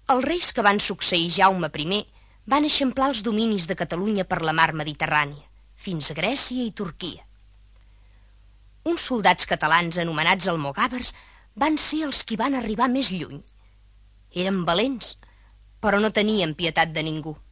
Els reis que van succeir Jaume I van eixamplar els dominis de Catalunya per la mar Mediterrània, fins a Grècia i Turquia. Uns soldats catalans anomenats almogàvers van ser els qui van arribar més lluny. Eren valents, però no tenien pietat de ningú.